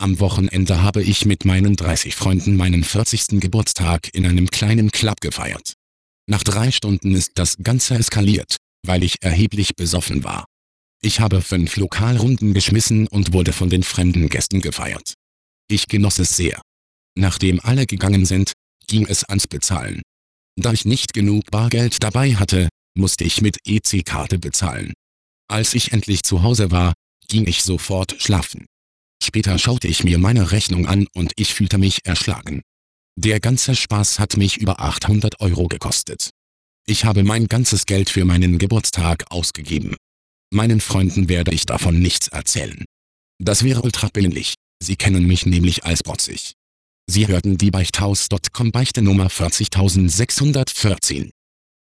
Am Wochenende habe ich mit meinen 30 Freunden meinen 40. Geburtstag in einem kleinen Club gefeiert. Nach 3 Stunden ist das Ganze eskaliert, weil ich erheblich besoffen war. Ich habe 5 Lokalrunden geschmissen und wurde von den fremden Gästen gefeiert. Ich genoss es sehr. Nachdem alle gegangen sind, ging es ans Bezahlen. Da ich nicht genug Bargeld dabei hatte, musste ich mit EC-Karte bezahlen. Als ich endlich zu Hause war, ging ich sofort schlafen. Später schaute ich mir meine Rechnung an und ich fühlte mich erschlagen. Der ganze Spaß hat mich über 800 € gekostet. Ich habe mein ganzes Geld für meinen Geburtstag ausgegeben. Meinen Freunden werde ich davon nichts erzählen. Das wäre ultra peinlich. Sie kennen mich nämlich als protzig. Sie hörten die Beichthaus.com Beichte Nummer 40614.